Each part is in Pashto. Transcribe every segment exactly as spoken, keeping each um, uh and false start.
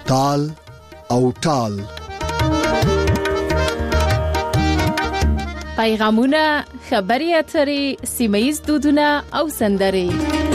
تال او ټال. پیغامونه، خبري اترې، سیمه‌ییز دودونه او سندرې.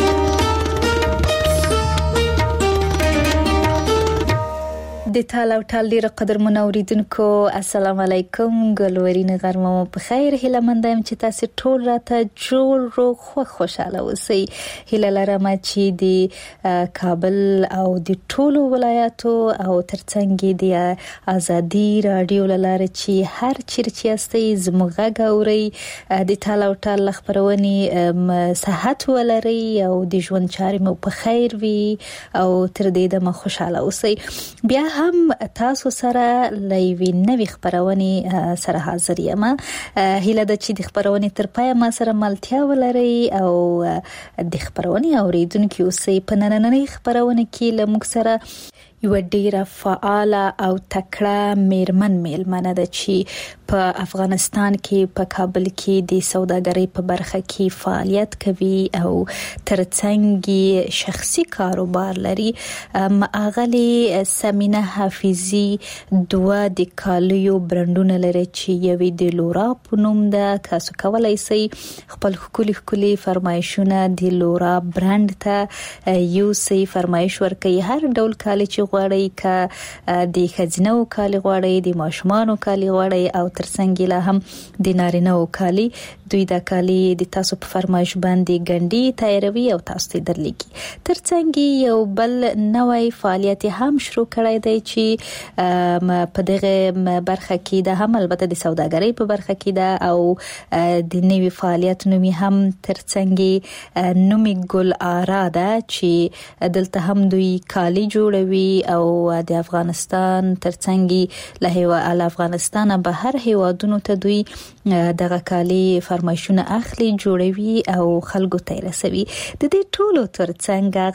د تال او ټال ډیره قدرمن اوریدونکو، السلام علیکم. ګلورین غرمه په خیر. هیله مند یم چې تاسو ټول راته جوړ روغ خو خوشاله اوسئ. هیله لرم چې د کابل او د ټولو ولایاتو او ترڅنګ د ازادي رادیو لاره چې هر چیرې یاستئ زموږ غږ اورئ، د تال او ټال خبرونه صحت ولري او د ژوند چارې مو په خیر وي او تر دې دمه خوشاله اوسئ. بیا هم تاسو سره لوي نوې خبرونه سره حاضر یم. هیله ده چې د خبرونه تر پای ما سره ملتیا ولري او د خبرونه اوریدونکو اوسئ. په نننۍ خبرونه کې لمک سره یو ډیره فعاله او تکړه میرمن میلمنه ده چې په افغانستان کې په کابل کې د سوداګرۍ په برخه کې فعالیت کوي او ترڅنګ شخصي کاروبار لري. ماغلی سمینه حافظی دوه د کالیو برندونه لري چې یوې د لورا په نوم ده. تاسو کولای شئ خپل خولي خولي فرمایشونه د لورا برند ته یو سي فرمایش ورکړئ. هر ډول کالی چې غواړئ، ک د خزینو کالی غواړئ، د ماشومانو کالی غواړئ او ترڅنګ لا هم د نارینه او کالی، دوی د کالی د تاسو په فرمایش باندې ګنډي تیاروي او تاسو ته درلیږي. ترڅنګ یو بل نوې فعالیت هم شروع کړی دی چې په دغه برخه کې ده، هم البته د سوداګرۍ په برخه کې ده او د نوې فعالیت نومي هم ترڅنګ نومي ګل آرا ده چې دلته هم دوی کالی جوړوي او د افغانستان ترڅنګ له افغانستان به هر هیوادونو ته دوی دغه کالی فرمایشونه اخلي، جوړوي او خلکو ته رسوي. د دې ټولو ترڅنګ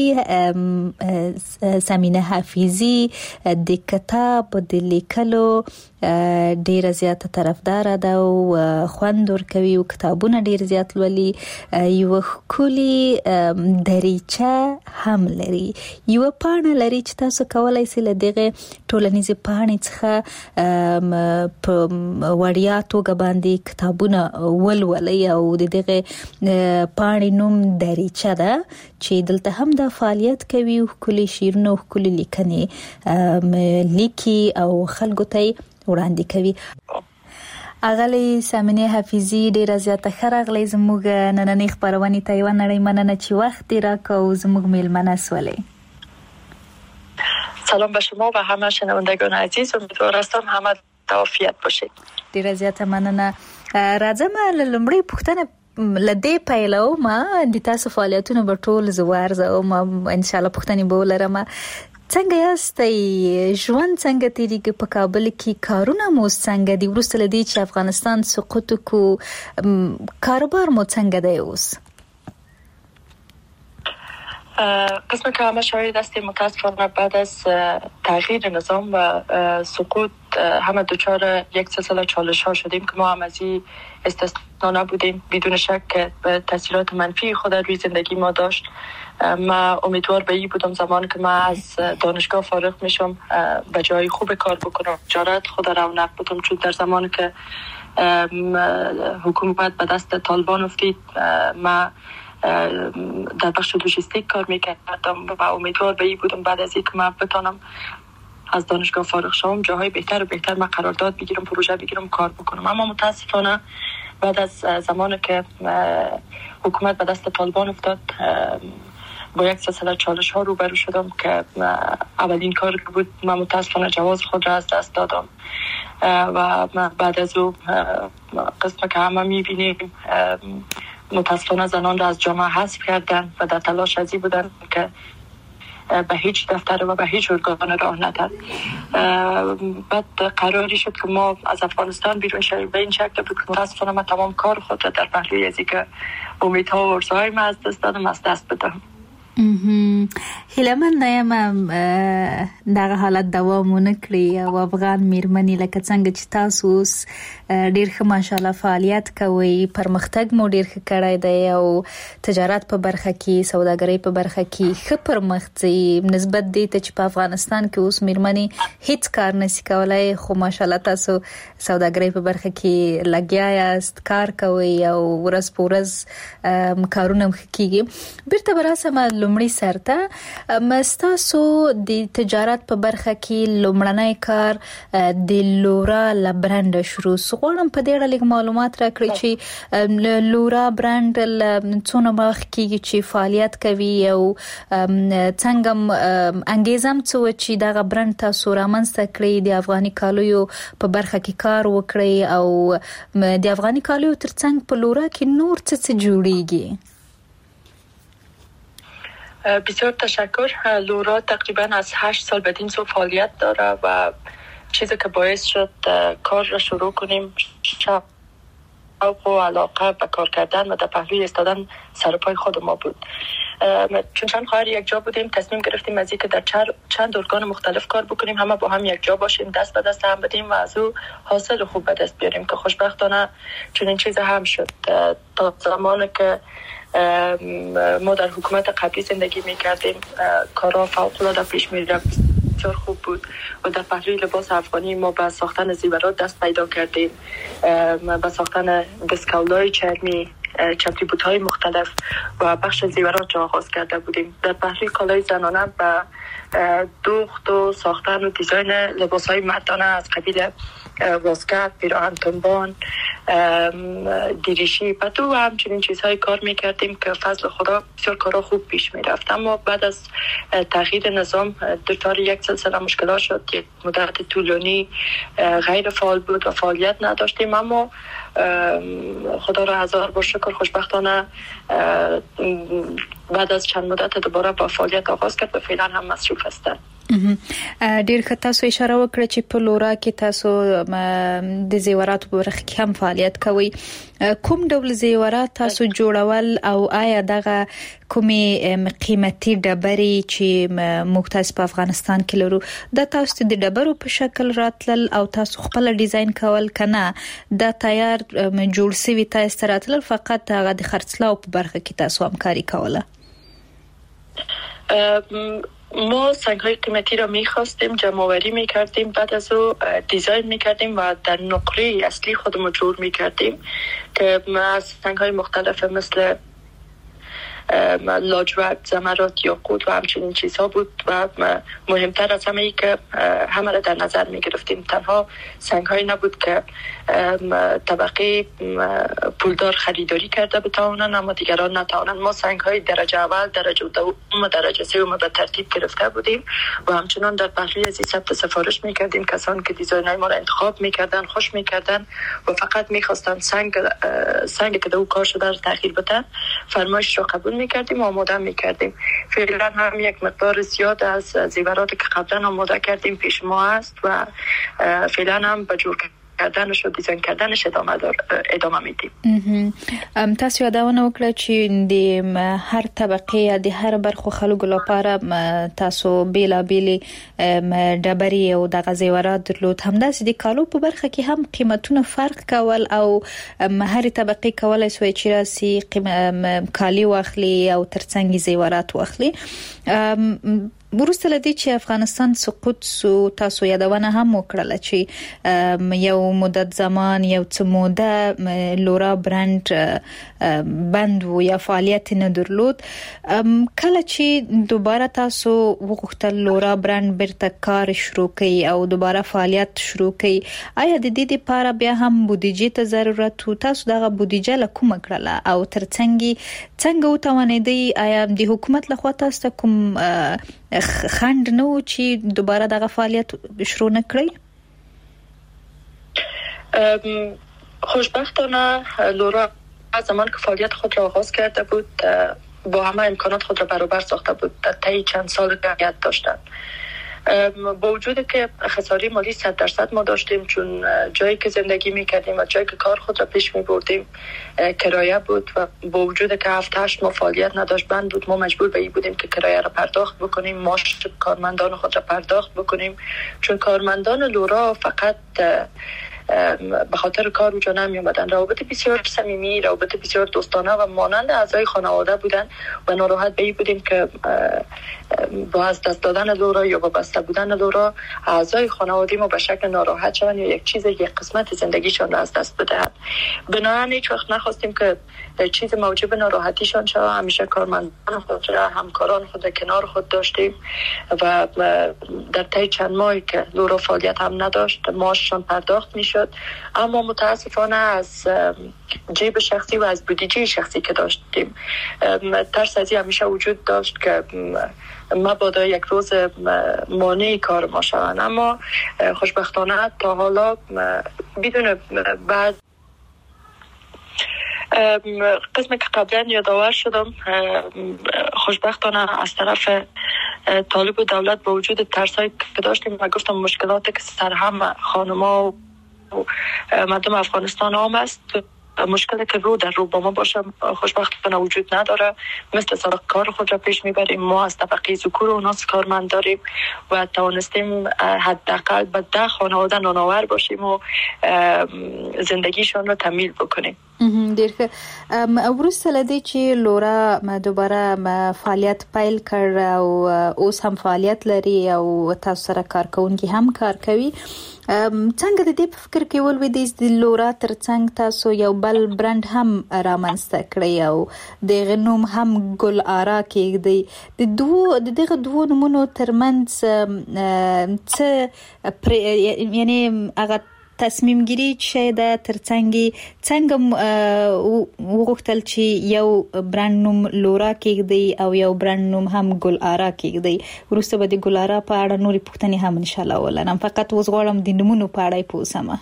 غلي سمینه حافظی د کتاب د لیکلو ډیره زیاته طرفدار ده او خوند ورکوي او کتابونه ډیر زیات لولي. یو خولي دریچه هم لري، یو پاڼه لري چې تاسو کولای شئ له دغه ټولنیزې پاڼې څخه په وړیا توګه باندې کتابونه ولولئ او د دغه پاڼې نوم دریچه ده چې دلته هم د فعالیت کوي او خولي شیرونه او خولي لیکنې لیکي او خلکو ته وړاندې کوي. اغلی سامنه حافظی ډیر زیاته خرغلی زموږ نننۍ خبرونه ته یو نړۍ مننه چې وخت راکو زموږ میلمنه سولې. سلام به شما و همه شنوندگان عزیز، امیدوار هستم همه عافیت باشید. ډیر زیاته مننه. راځم لومړی پوښتنه لدې پیلو ما د تاسو فعالیتونو په ټول زوار زو ما ان شاء الله پوښتنې به ولرم. څنګه یاستئ؟ ژوند څنګه تیریږي په کابل کې؟ کارونه مو څنګه دي وروسته لدی چې افغانستان سقوط کو؟ کاروبار مو څنګه دی اوس؟ قسم که همه شاهد هستیم متاسفانه بعد از تغییر نظام و سقوط همه دوچار یک سلسله چالش ها شدیم که ما هم از این استثنا نبودیم. بدون شک تاثیرات منفی خود روی زندگی ما داشت. ما امیدوار به این بودم زمان که ما از دانشگاه فارغ میشم به جای خوب کار بکنم، تجارت خود رونق بدم، چون در زمانی که حکومت به دست طالبان افتید ما در بخش لوجستیک کار میکردم و امیدوار به این بودم بعد از اینکه من بتونم از دانشگاه فارغ شوم جاهای بهتر و بهتر من قرارداد بگیرم، پروژه بگیرم، کار بکنم. اما متاسفانه بعد از زمانی که حکومت به دست طالبان افتاد با یک سلسله چالش ها روبرو شدم که اولین کار بود من متاسفانه جواز خود را از دست دادم و بعد از او قسم که همه میبینیم متاسفانه زنان را از جامعه حذف کردن و در تلاش ازی بودن که به هیچ دفتر و به هیچ ارگان راه ندن. بعد قراری شد که ما از افغانستان بیرون شویم. به این شکل بود که متاسفانه من تمام کار خود را در پهلوی از اینکه امیدها و ارزوهای من از دست دادم از دست بدم. هیله‌مند یم دغه حالت دوام ونکړي او افغان میرمنې لکه څنګه چې تاسو اوس ډیر ښه ماشاءالله فعالیت کوي، پرمختګ مو ډیر ښه کړی دی او تجارت په برخه کې، سوداګرۍ په برخه کې ښه پرمختګ نسبت دی ته چې په افغانستان کې اوس میرمنې هیڅ کار نشي کولای، خو ماشاءالله تاسو سوداګرۍ په برخه کې لګیا یاست، کار کوي او ورځ په ورځ کارونه کیږي. بیرته براسه لومړی سرته مستاسو د تجارت په برخه کې لومړنی کار د لورا لبرند شروع غواړم په دې اړه لږ معلومات راکړئ چې لورا برند څونه وخت کېږي چې فعالیت کوي او څنګه انګیزم څه چې دغه برند تاسو رامنځته کړی د افغاني کالیو په برخه کې کار وکړي او د افغاني کالیو ترڅنګ په لورا کې نور څه څه جوړیږي؟ بسیار تشکر. لورا تقریبا از هشت سال بدین سو فعالیت داره و چیزی که باعث شد کار را شروع کنیم شوق و علاقه به کار کردن و در پهلوی ایستادن سر پای خود ما بود. چون چند خواهر یک جا بودیم، تصمیم گرفتیم از اینکه در چند ارگان مختلف کار بکنیم، همه با هم یک جا باشیم، دست به دست هم بدیم و از او حاصل خوب به دست بیاریم که خوشبختانه چنین چیز هم شد. تا زمانی که ما در حکومت قبلی زندگی میکردیم کارا فوق‌العاده پیش میرفت، بسیار خوب بود و در پهلوی لباس افغانی ما به ساختن زیورات دست پیدا کردیم، به ساختن دستکولای چرمی، چپلی بوت‌های مختلف و بخش زیورات را آغاز کرده بودیم. در پهلوی کالای زنانه به دوخت و ساختن و دیزاین لباس‌های مردانه از قبیل واسکت، پیراهن تنبان، دیریشی و تو همچنین چیزهای کار میکردیم که فضل خدا بسیار کارا خوب پیش میرفت. اما بعد از تغییر نظام دچار یک سلسله مشکلات شد، یک مدت طولانی غیر فعال بود و فعالیت نداشتیم، اما خدا را هزار بار شکر خوشبختانه بعد از چند مدت دوباره با فعالیت آغاز کرد و فعلا هم مصروف هستند. ډیر ښه تاسو اشاره وکړه چې په لورا کې تاسو د زیوراتو په برخه کې هم فعالیت کوي. کوم ډول زیورات تاسو جوړول او آیا دغه کومې قیمتي ډبرې چې موږ تاسو په افغانستان کې لرو د تاسو د ډبرو په شکل راتلل او تاسو خپل ډیزاین کول کنه دا تیار جوړ سوي تاسو راتلل فقط هغه د خرڅلاو په برخه کې تاسو همکاري کوله؟ ما سنگ‌های قیمتی را می‌خواستیم، جمع‌آوری می‌کردیم، بعد از او دیزاین می‌کردیم و در نقره اصلی خودمون جور می‌کردیم که از سنگ‌های مختلف مثل لاجورد، زمرد، یاقوت و همچنین چیزها بود و مهمتر از همه ای که همه را در نظر می گرفتیم. تنها سنگ های نبود که طبقه پولدار خریداری کرده بتوانند اما دیگران نتوانند. ما سنگ های درجه اول، درجه دوم و درجه سوم به ترتیب گرفته بودیم و همچنان در پهلوی از ثبت سفارش می کردیم. کسانی که دیزاین های ما را انتخاب می کردن خوش می کردن و فقط می خواستند سنگ سنگ که دو کار شده را تغییر بدن فرمایش را قبول میکردیم و آماده میکردیم. فعلا هم یک مقدار زیاد از زیوراتی که قبلا آماده کردیم پیش ما هست و فعلا هم به جور کردنش و دیزاین کردنش ادامه دار ادامه میدیم. تاسو یادونه وکړه چې د هر طبقه یا د هر برخو خلکو لپاره تاسو بیلا بیل ډبرې او د غزیورات درلود، همداسې د کالو په برخه کې هم قیمتونه فرق کول او هر طبقه کولای شي چې راسي کالی واخلي او ترڅنګ زیورات واخلي. وروسته لدی چې افغانستان سقوط سو تاسو یادونه هم وکړه چې یو مدت زمان یو څه موده لورا برند بند و یا فعالیت نه درلود. کله چې دوباره تاسو وغوښتل لورا برند برته کار شروع کړئ او دوباره فعالیت شروع کړئ، آیا د دې لپاره بیا هم بودیجه ته ضرورت و؟ تاسو دغه بودیجه له کومه کړله او ترڅنګ څنګه وتوانیدئ؟ آیا د حکومت لخوا تاسو کوم خند نو چې دوباره دغه فعالیت شروع نکړئ؟ خوشبختانه لورا از زمان که فعالیت خود را آغاز کرده بود با همه امکانات خود را برابر ساخته بود. در طی چند سال فعالیت داشتند با وجود که خساره مالی صد درصد ما داشتیم، چون جایی که زندگی میکردیم و جایی که کار خود را پیش میبردیم کرایه بود و با وجود که هفت هشت ماه فعالیت نداشت بند بود، ما مجبور به این بودیم که کرایه را پرداخت بکنیم، معاش کارمندان خود را پرداخت بکنیم، چون کارمندان لورا فقط به خاطر کار اونجا نمی اومدن. روابط بسیار صمیمی، روابط بسیار دوستانه و مانند اعضای خانواده بودن و ناراحت به این بودیم که با از دست دادن لورا یا با بسته بودن لورا اعضای خانواده ما به شکل ناراحت شوند یا یک چیز یک قسمت زندگیشان را از دست بدهند. بنابراین هیچ وقت نخواستیم که چیز موجب ناراحتیشان شود. همیشه کارمندان خود را، همکاران خود را کنار خود داشتیم و در طی چند ماهی که لورا فعالیت هم نداشت معاششان پرداخت میشد، اما متاسفانه از جیب شخصی و از بودجه شخصی که داشتیم ترس از این همیشه وجود داشت که مبادا یک روز مانع کار ما شوند. اما خوشبختانه تا حالا بدون بعد قسمی که قبلا یادآور شدم، خوشبختانه از طرف طالب و دولت با وجود ترسایی که داشتیم و گفتم مشکلاتی که سرهم خانما و مردم افغانستان هم است، مشکلی که رو در رو با ما باشه خوشبختانه وجود نداره. مثل سال کار خود را پیش میبریم. ما از طبقه ذکور و ناس کارمند داریم و توانستیم حداقل به ده خانواده نانآور باشیم و زندگیشان را تکمیل بکنیم. ډیر ښه. وروسته له دې چې لورا دوباره فعالیت پیل کړ او اوس هم فعالیت لري او تاسو سره کارکونکي هم کار کوي، څنګه د دې په فکر کې ولوېدئ د لورا ترڅنګ تاسو یو بل برند هم رامنځته کړئ او دغه نوم هم ګل آرا کېږدئ؟ د دوه د دغه دوه نومونو ترمنځ څه یعنی هغه تصمیم گیری چې د ترڅنګ څنګه وغوښتل چې یو برند نوم لورا کېږدئ او یو برند نوم هم ګل آرا کېږدئ؟ وروسته به د ګل آرا په اړه نورې پوښتنې هم ان شاء الله ولرم، فقط اوس غواړم د نومونو په اړه پوه شم.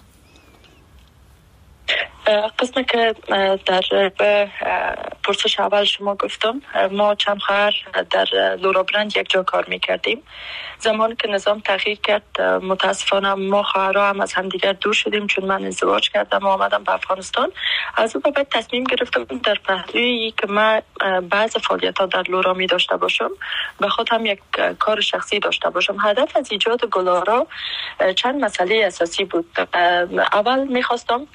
قسمی که در پرسش اول شما گفتم، ما چند خواهر در لورا برند یک جا کار میکردیم. زمانی که نظام تغییر کرد متاسفانه ما خواهرها هم از همدیگر دور شدیم، چون من ازدواج کردم و آمدم به افغانستان. از اون بعد تصمیم گرفتم در پهلوی که من بعض فعالیت ها در لورا می داشته باشم، به خود هم یک کار شخصی داشته باشم. هدف از ایجاد گل آرا چند مسئله اساسی بود. اول میخواستم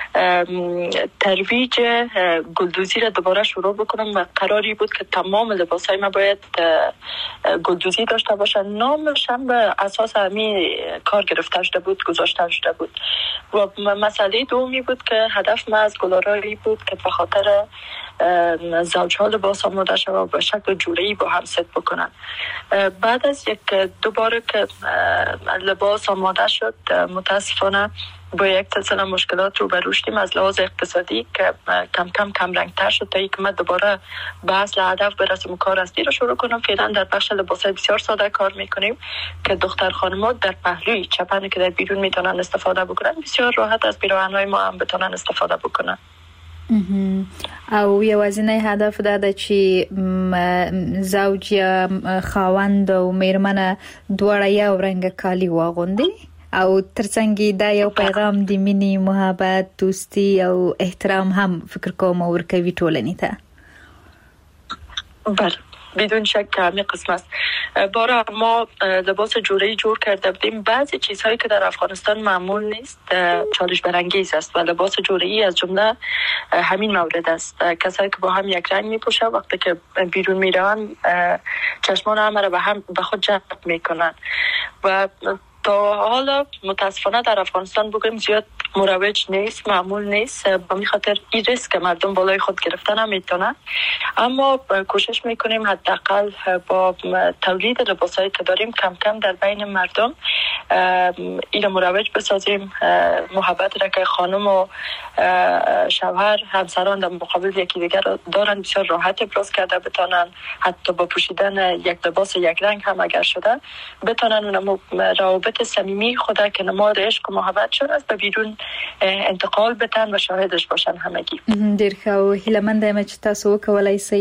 ترویج گلدوزی را دوباره شروع بکنم و قراری بود که تمام لباسای ما باید گلدوزی داشته باشن. نامش هم به اساس همین کار گرفته شده بود، گذاشته شده بود. و مسئله دومی بود که هدف ما از گل آرایی بود که به خاطر زوجها لباس آماده شد و به شکل جوره‌ای با هم ست بکنن. بعد از یک دو بار که لباس آماده شد متاسفانه با یک سلسله مشکلات رو برو شدیم از لحاظ اقتصادی که کم کم کم رنگتر شد تا اینکه من دوباره به اصل هدف برسیم و کار اصلی رو شروع کنم. فعلا در بخش لباسای بسیار ساده کار میکنیم که دختر خانم‌ها در پهلوی چپنی که در بیرون میتونن استفاده بکنن بسیار راحت از پیراهن‌های ما هم بتونن استفاده بکنن. او یوازینی هدف دا ده چې زوج یا خاوند او میرمنه دواړه یو رنګه کالي واغوندي او ترڅنګ دا یو پیغام د مینې، محبت، دوستی او احترام هم فکر کوم ورکوي ټولنې ته. بله بدون شک همین قسم است. باره ما لباس جوره‌ای جور کرده بودیم. بعضی چیزهایی که در افغانستان معمول نیست چالش برانگیز است و لباس جوره‌ای از جمله همین مورد است. کسایی که با هم یک رنگ میپوشن وقتی که بیرون میرن چشمان همه را به هم به خود جلب میکنن و تا حالا متاسفانه در افغانستان بگویم زیاد مروج نیست، معمول نیست. با می خاطر این ریسک مردم بالای خود گرفتن هم میتونن، اما کوشش میکنیم حداقل با تولید لباسایی که داریم کم کم در بین مردم این مروج بسازیم. محبت را که خانم و شوهر همسران در مقابل یکی دیگر دارن بسیار راحت ابراز کرده بتونن، حتی با پوشیدن یک لباس یک رنگ هم اگر شده بتونن اون روابط صمیمی خدا که نماد عشق و محبت شون است به بیرون انتقال بدن و شاهدش باشن همگی. ډیر ښه او هیله مند یم چې تاسو وکولای شئ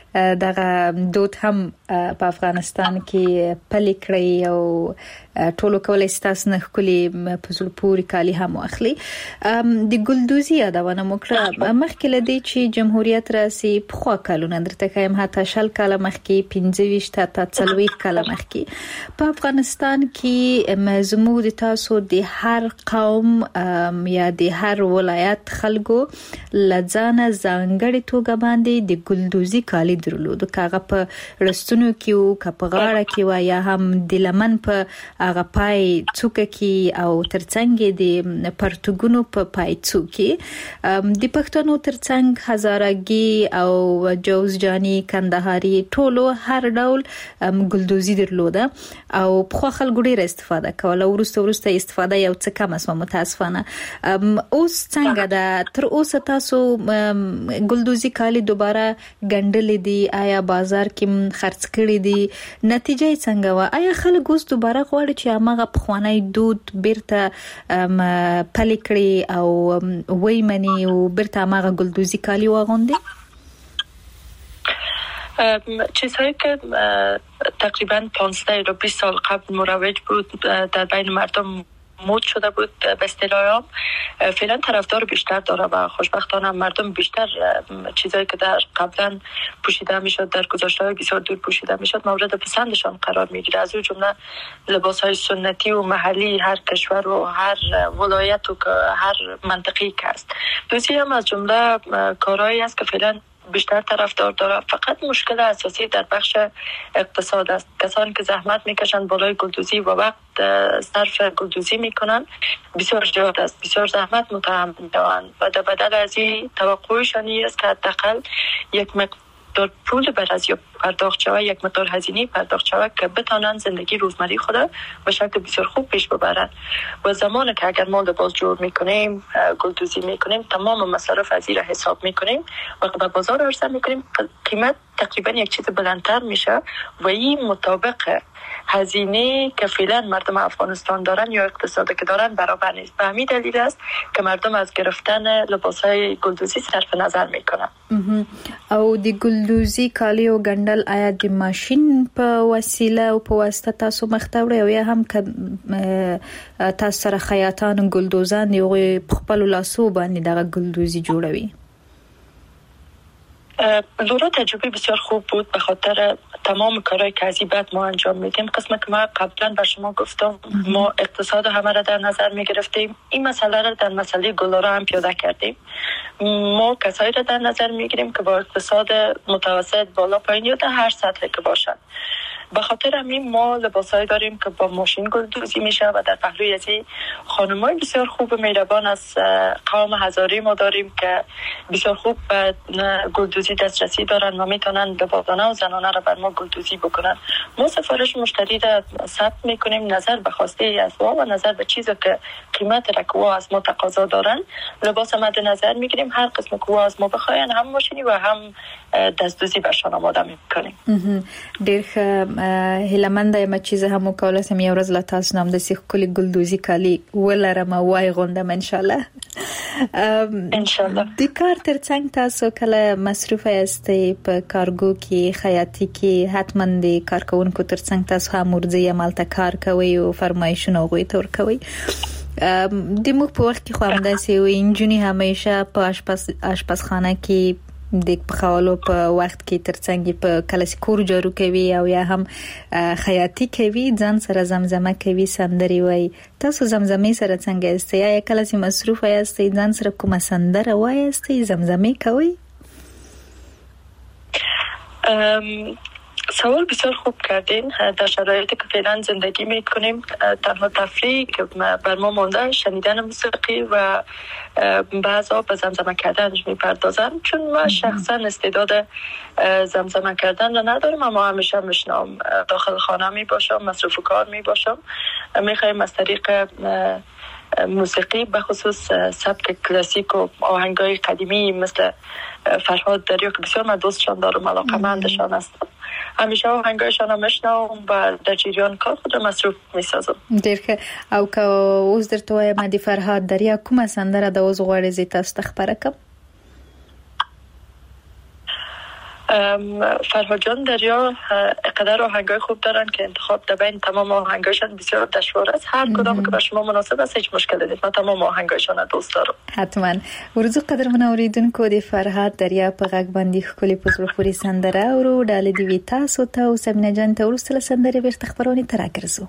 دغه دود هم په افغانستان کې پلي کړی او ټولو کولای ستاسو نه خولي په زړه پورې کالی هم واخلي. د ګلدوزي یادونه مکړه مخکې لدی چې جمهوریت راسي په خوا کلونه درته کایم هاته شل کاله مخکې پنځه ویشت تا څلوېښت کاله مخکې په افغانستان کې مزمود تاسو د هر قوم یا د هر ولایت خلکو لځانه ځانګړي توګه باندې د ګلدوزي کالی درلود کاغه په رستونو کې او کپغاړه کې و یا هم د لمن په هغه پای څوک کې او ترڅنګ د پرتګونو په پای څوک د پښتنو ترڅنګ هزارګي او جوزجاني کندهاري ټولو هر ډول ګلدوزي درلوده او په خلکو ډېر استفاده کوله ورسته ورسته استفاده یو څه کم اسمه متاسفانه. اوس څنګه ده تر اوسه تاسو ګلدوزي کالی دوباره ګندل دي آیا بازار کې خرڅ کړی دي نتیجه څنګه و آیا خلک اوس دوباره غواړي چې هغه پخوانی دود بیرته پلي کړي او وای منی او بیرته هغه ګلدوزي کالی واغوندي؟ چیزهایی که تقریبا پانزده یا بیست سال قبل مروج بود در بین مردم مود شده بود به اصطلاح عام فعلا طرفدار بیشتر داره و خوشبختانه مردم بیشتر چیزایی که در قبلا پوشیده میشد در گذشته بسیار دور پوشیده میشد مورد پسندشان قرار میگیره. از اون جمله لباس های سنتی و محلی هر کشور و هر ولایت و هر منطقه‌ای که است. دوسری هم از جمله کارهایی است که فعلا بیشتر طرفدار داره. فقط مشکل اساسی در بخش اقتصاد است. کسانی که زحمت میکشند بالای گلدوزی و وقت صرف گلدوزی میکنن بسیار زیاد است، بسیار زحمت متحمل میشوند و در بدل از این توقعشان است که حداقل یک مقدار پول بر از یا پرداخت شود، یک مقدار هزینه پرداخت شود که بتانند زندگی روزمره خود به شکل بسیار خوب پیش ببرند. و زمانی که اگر ما لباس جور میکنیم گلدوزی میکنیم تمام مصارف از این را حساب میکنیم و به بازار عرضه میکنیم قیمت تقریبا یک چیز بلندتر میشه و این مطابق هزینه که فعلا مردم افغانستان دارن یا اقتصادی که دارن برابر نیست. به همین دلیل است که مردم از گرفتن لباسهای گلدوزی صرف نظر میکنن. او د ګلدوزي کالی او ګندل آیا د ماشين په وسیله او په واسطه تاسو مختوړی او یا هم که تاسو سره خیاطان ګلدوزان یو خپل لاسو باندې دغه ګلدوزي جوړوي؟ دوره تجربه بسیار خوب بود به خاطر تمام کارهای که از این بعد ما انجام میدیم. قسمت که ما قبلا بر شما گفتم ما اقتصاد همه را در نظر میگرفتیم. این مسئله را در مسئله گلارا هم پیاده کردیم. ما کسایی را در نظر میگیریم که با اقتصاد متوسط بالا پایین یا در هر سطحی که باشند. به خاطر همین ما لباسایی داریم که با ماشین گلدوزی میشه و در پهلوی از این خانمای بسیار خوب مهربان از قوم هزاری ما داریم که بسیار خوب به گلدوزی دسترسی دارن و میتونن لباسانه و زنانه را بر ما گلدوزی بکنن. ما سفارش مشتری را ثبت میکنیم نظر به خواسته از ما و نظر به چیزی که قیمت را که از ما تقاضا دارن لباس مد نظر میگیریم. هر قسم که از ما بخواین هم ماشینی و هم دستدوزی برشان آماده میکنیم. ډیر هیلمند یم چې زه هم وکولای سم یو ورځ له تاسو نام د سیخ کلی ګلدوزي کالی ولرم وای غوندم ان شاء الله. ان شاء الله. د کار ترڅنګ تاسو کله مصروف یاستئ په کارګو کې خیاطي کې حتما د کارکونکو ترڅنګ تاسو هم ورځي عملته کار کوي او فرمایشونه غوي تور کوي. د موږ په وخت کې خو هم داسې و انجونی همیشه په آشپز آشپزخانه کې د پخولو په وخت کې ترڅنګ په کلاسیکور جارو کوي او یا هم خیاطي کوي ځان سره زمزمه کوي سندري وای. تاسو زمزمه سره څنګه یاست؟ یا کله چې مصروف یاست ځان سره کومه سندره وایست زمزمه کوي؟ سوال بسیار خوب کردین. در شرایطی که فعلا زندگی میکنیم تنها تفریحی که بر ما مانده شنیدن موسیقی و بعضا به زمزمه کردن میپردازن. چون من شخصا استعداد زمزمه کردن رو ندارم اما همیشه میشنم داخل خانه میباشم مصروف کار میباشم میخوایم از طریق موسیقی به خصوص سبک کلاسیک و آهنگای قدیمی مثل فرهاد دریا که بسیار من دوستشان دارم علاقه‌مندشان هستم همیشه آهنگایشان هم میشنوم و در جریان کار خود رو مصروف میسازم. ډیر ښه. او که اوس درته وایم د فرهاد دریا کومه سندره د اوس غواړې زه تاسو ته خبره کوم؟ فرهاد جان دریا اقدر آهنگای خوب دارن که انتخاب در بین تمام آهنگایشان بسیار دشوار است. هر کدام که به شما مناسب است هیچ مشکلی نیست. من تمام آهنگایشان دوست دارم. حتما. ورزو قدرمن اوریدونکو د فرهاد دریا په غږ باندې خولي پزړه پوری سندره او ډالې دی وی تاسو ته او سمینه جان ته ورسله سندره بیرته خبرونه تراګرځو.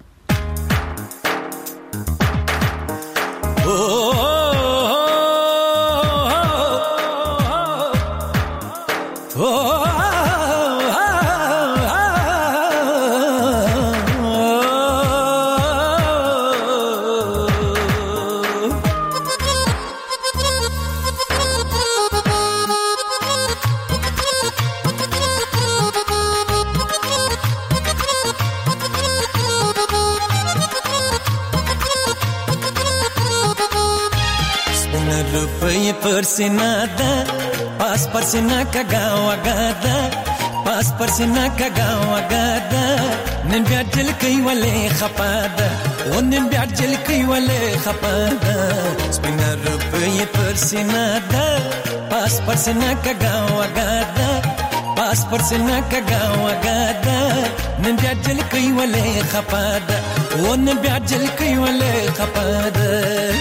परसिना दा पास परसिना का गाँव गादा पास परसिना का गाँव गादा निन ब्याज जल कई वाले खपादा वो निन ब्याज जल कई वाले खपादा स्पिनर रुपये परसिना दा पास परसिना का गाँव गादा पास परसिना का गाँव गादा निन ब्याज जल कई वाले खपादा वो निन ब्याज जल कई वाले खपादा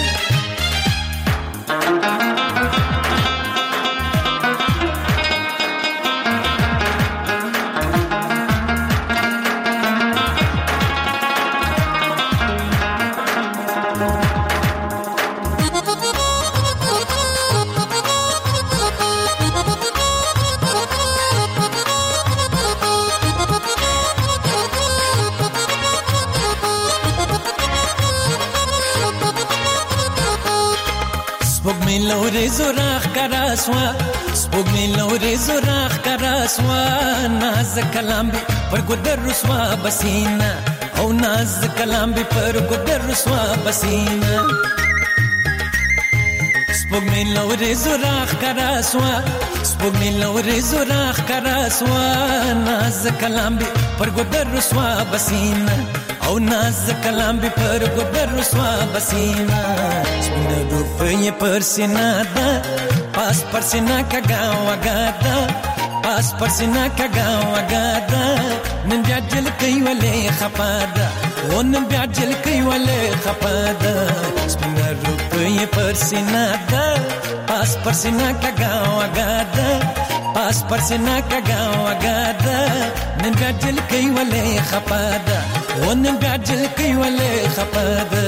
لوري زراخ کراسوا سپوږمۍ لوري زراخ کراسوا ناز کلام به پر ګدر رسوا بسینا او ناز کلام به پر ګدر رسوا بسینا سپوږمۍ لوري زراخ کراسوا سپوږمۍ لوري زراخ کراسوا ناز کلام به پر ګدر رسوا بسینا او ناز کلام به پر ګدر رسوا بسینا سپینه روپیه پر سینا دا پاس پر سینا کا گاو گادا پاس پر سینا کا گاو گادا نن بیا جل کای ولې خپادا و نن بیا جل کای ولې خپادا سپینه روپیه پر سینا دا پاس پر سینا کا گاو گادا پاس پر سینا کا گاو گادا نن بیا جل کای ولې خپادا و نن بیا جل کای ولې خپادا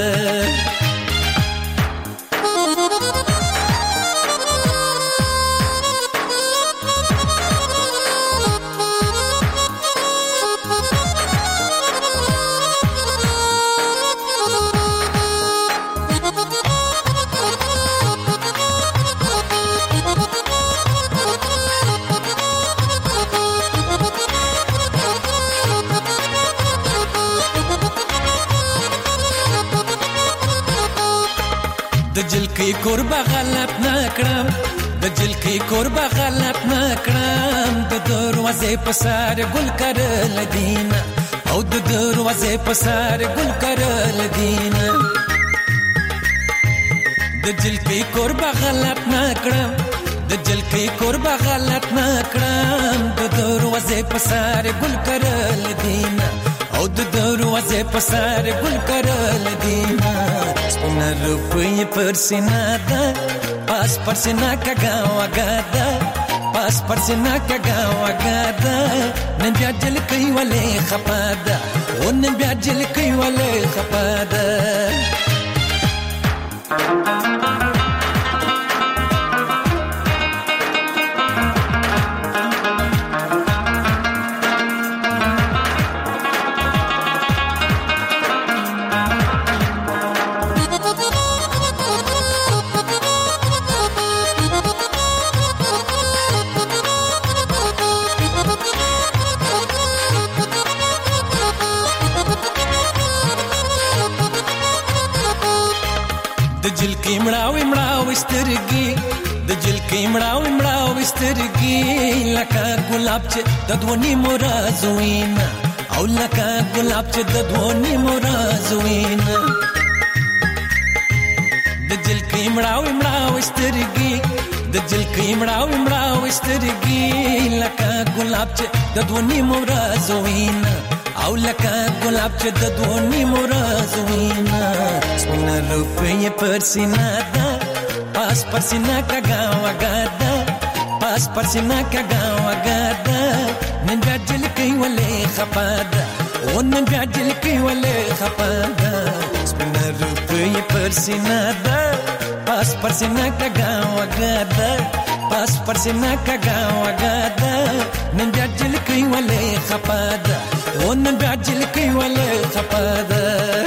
دجل کی قربا غلط نکړم دجل کی قربا غلط نکړم د دروازې په سر ګل کرل دینا او د دروازې په سر ګل کرل دینا دجل کی قربا غلط نکړم دجل کی قربا غلط نکړم د دروازې په سر ګل کرل دینا او د دروازې په سر ګل کرل دینا سپینه روپیه پر سینا دا پاس پر سینا کا گاو گادا پاس پر سینا کا گاو گادا نن بیا جل کای ولې خپادا و نن بیا جل کای ولې خپادا دجل کی مړاوي مړاوي سترګي دجل کی مړاوي مړاوي سترګي لکه ګلاب چې د دونی مرازوینا او لکه ګلاب چې د دونی مرازوینا دجل کی مړاوي مړاوي سترګي دجل کی مړاوي مړاوي سترګي خوږی لکه ګلاب چې د دوه نیمو ورځو وینه او لکه ګلاب چې د دوه نیمو ورځو وینه سپینه روپۍ پر سینه ده پاس پر سینه کږه وږه ده پاس پر سینه کږه وږه ده نن بیا جلکۍ ولې خفه ده او نن بیا جلکۍ ولې خفه ده سپینه روپۍ پر سینه ده پاس پر سینه کږه وږه ده پاس پر سینه کږه وږه ده نن بیا جلکۍ ولې خفه ده او نن بیا جلکۍ ولې خفه ده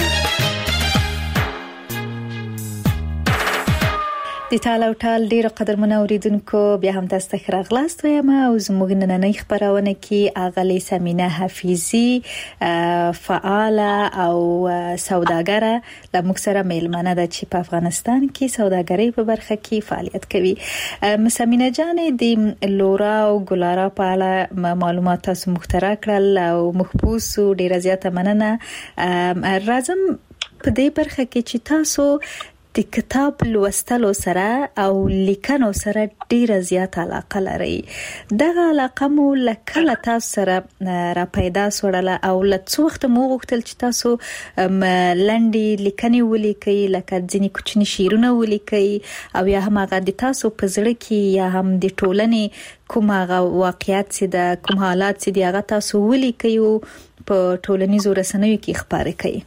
د ټال او ټال ډیره قدرمنو اوریدونکو بیا هم تاسو ته راغلاست وایم او زموږ نننۍ خبرونه کې اغلی سمینه حفیظی فعاله او سوداګره د موږ سره میلمانه ده چې په افغانستان کې سوداګرۍ په برخه کې فعالیت کوي. مسمینه جان د لورا او ګلارا په اړه معلومات تاسو مخترع کړل او محبوس ډیره زیاته مننه. راځم په دې برخه کې چې تاسو د کتاب لوستلو سره او لیکنو سره ډیره زیات علاقه لري. دغه علاقه مو لکه تاسو سره را پیدا سوړله او لڅ وخت مو غوښتل چې تاسو لنډي لیکنې ولیکئ لکه ځینې کوچني شعرونه ولیکئ او یا هم هغه د تاسو په زړه کې یا هم د ټولنې کوم هغه واقعیت چې د کوم حالات چې د هغه تاسو ولیکئ او په ټولنیزو رسنیو کې خبرې کوي.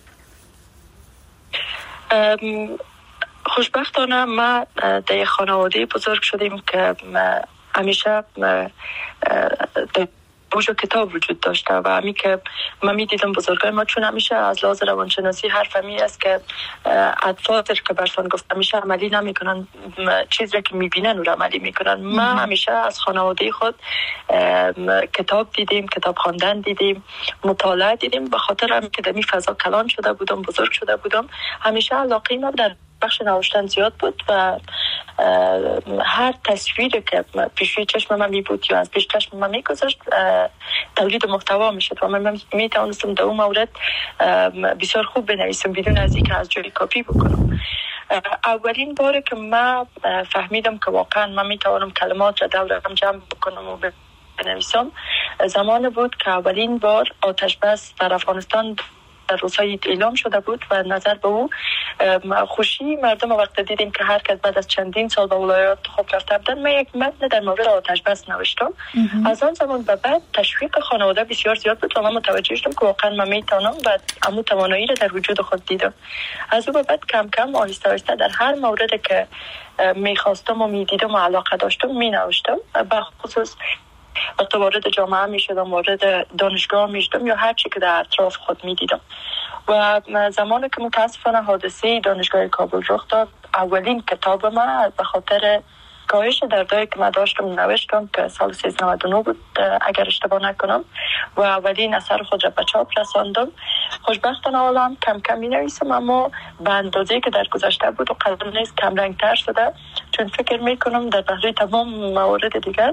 خوشبختانه ما در یک خانواده بزرگ شدیم که همیشه در بوجو کتاب وجود داشته و همی که من می دیدم بزرگای ما چون همیشه از لحاظ روانشناسی حرف همی است که اطفال که برسان گفت همیشه عملی نمی کنن چیز را که می بینن و عملی می کنن. ما همیشه از خانواده خود کتاب دیدیم، کتاب خواندن دیدیم، مطالعه دیدیم. به خاطر هم که در این فضا کلان شده بودم، بزرگ شده بودم، همیشه علاقه ما در بخش نوشتن زیاد بود و هر تصویری که پیش چشم من می بود یا از پیش چشم من می گذاشت تولید محتوا می شد و من می توانستم در اون مورد بسیار خوب بنویسم بدون از اینکه از جایی کپی بکنم. اولین باره که من فهمیدم که واقعا من می توانم کلمات را دور هم جمع بکنم و بنویسم زمان بود که اولین بار آتش بس در افغانستان در روزهای اعلام شده بود و نظر به او خوشی مردم وقت دیدیم که هر کس بعد از چندین سال به ولایات خوب رفته بودن. من یک متن در مورد آتش بس نوشتم. از آن زمان به بعد تشویق خانواده بسیار زیاد بود و من متوجه شدم که واقعا من میتونم و امو توانایی را در وجود خود دیدم. از او به بعد کم کم آهسته آهسته در هر مورد که میخواستم و میدیدم و علاقه داشتم می نوشتم. به خصوص وقتی وارد جامعه می شدم، وارد دانشگاه می شدم یا هر چی که در اطراف خود می دیدم. و زمانی که متاسفانه حادثه دانشگاه کابل رخ داد، اولین کتاب من به خاطر کاهش دردایی که من داشتم نوشتم که سال سیزده نود و نه بود اگر اشتباه نکنم و اولین اثر خود را به چاپ رساندم. خوشبختانه حالا کم کم می نویسم اما به اندازه که در گذشته بود و قدر نیست کم رنگ تر شده، چون فکر می کنم در بحری تمام موارد دیگر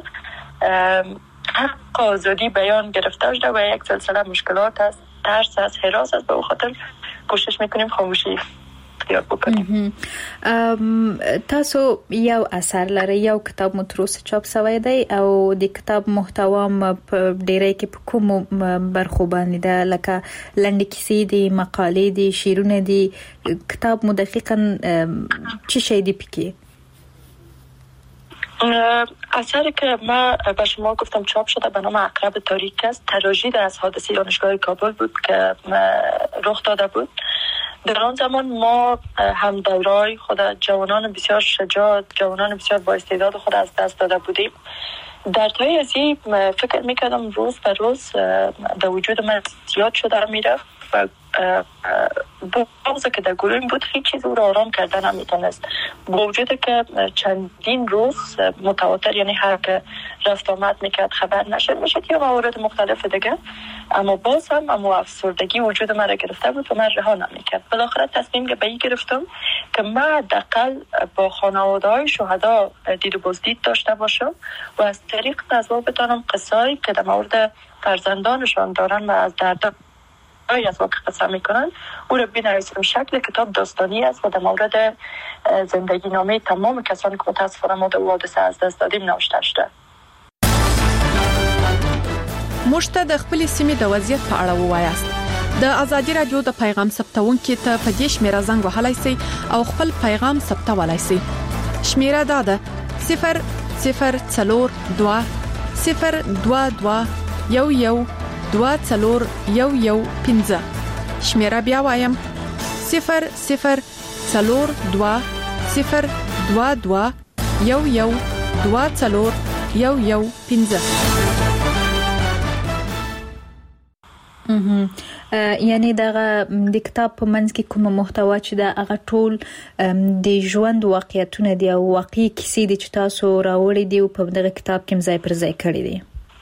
حق آزادی بیان گرفته شده و یک سلسله مشکلات است، ترس است، هراس است. به او خاطر کوشش میکنیم خاموشی اختیار بکنیم. تاسو یو اثر لري، یو کتاب متروس چاپ شوی دی او د کتاب محتوا په ډیری کې په کوم برخو باندې ده لکه لنډ کیسې دي، مقالې دي، شعرونه دي. کتاب مو دقیقاً چی شی دی پکې؟ اثری که ما به شما گفتم چاپ شده به نام عقرب تاریک است. تراژدی از حادثه دانشگاه کابل بود که رخ داده بود. در آن زمان ما هم دورای خود جوانان بسیار شجاع، جوانان بسیار با استعداد خود از دست داده بودیم. در تای از این فکر میکردم روز به روز در وجود من زیاد شده میرفت و بغضی که در گروه بود هیچ چیز او را آرام کردن نمیتونست. با وجود که چندین روز متواتر، یعنی هر که رفت آمد میکرد خبر نشد میشد یا موارد مختلف دیگه، اما باز هم اما افسردگی وجود من را گرفته بود و من رها نمیکرد. بالاخره تصمیم به این گرفتم که من حداقل با خانواده های شهدا دید و بازدید داشته باشم و از طریق نظر بتونم قصه‌ای که در مورد فرزندانشان دارن و از درد ای از واقع قسم میکنن او را بنویسم. شکل کتاب داستانی است و در مورد زندگی نامه تمام کسانی که متاسفانه ما در حادثه از دست دادیم نوشته شده. موږ ته د خپل سیمې د وضعیت په اړه ووایاست. د ازادي رادیو د پیغام ثبتونکو ته په دې شمیره زنګ وهلای شئ او خپل پیغام ثبتولای شئ. شمیره دا ده صفر صفر څلور دوه صفر دوه دوه یو یو دوه څلور یو یو پنځه. شمیره بیا وایم صفر صفر څلور دوه صفر دوه دوه یو یو دوه څلور یو یو پنځه. یعنی دغه د کتاب په منځ کې کوم محتوا چې دا هغه ټول د ژوند واقعیتونه دي او واقعي کیسې دي چې تاسو راوړې دي او په دغه کتاب کې ځای پر ځای کړی دي.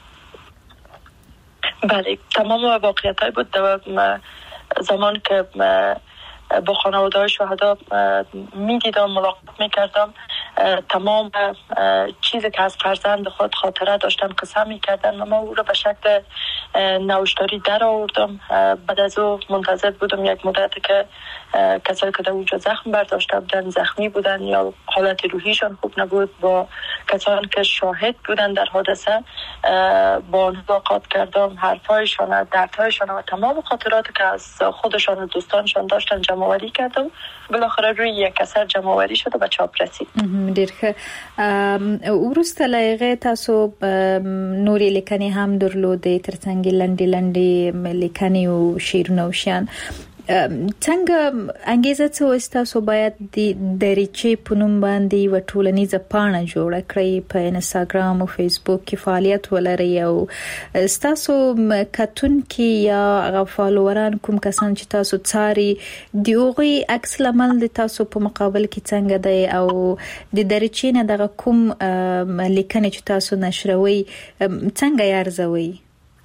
بله، تمام واقعیت‌های بود. زمان که با خانواده شهدا می‌دیدم، ملاقات می‌کردم، تمام چیزی که از فرزند خود خاطره داشتن قصه می‌کردن و ما او را به شکل نوشتاری در آوردم. بعد از او منتظر بودم یک مدتی که کسایی که در اونجا زخم برداشته بودن، زخمی بودن یا حالت روحیشان خوب نبود، با کسانی که شاهد بودن در حادثه با ملاقات کردم، حرفایشان، دردهایشان و تمام خاطراتی که از خودشان و دوستانشان داشتن جمع‌آوری کردم. بالاخره روی یک اثر جمع‌آوری شد و به چاپ رسید. ډیر ښه. وروسته له هغې تاسو نورې لیکنې هم درلودې، ترڅنګ لنډې لنډې لیکنې او شعرونه او شیان. څنګه انګیزه څه وه تاسو باید د دریچې په نوم باندې یوه ټولنیزه پاڼه جوړه کړئ، په انسټاګرام او فیسبوک کې فعالیت ولرئ او ستاسو کتونکي یا هغه فالووران کوم کسان چې تاسو څاري د هغوی عکس العمل د تاسو په مقابل کې څنګه دی او د دریچې نه دغه کوم لیکنې چې تاسو نشروئ څنګه یې ارزوئ؟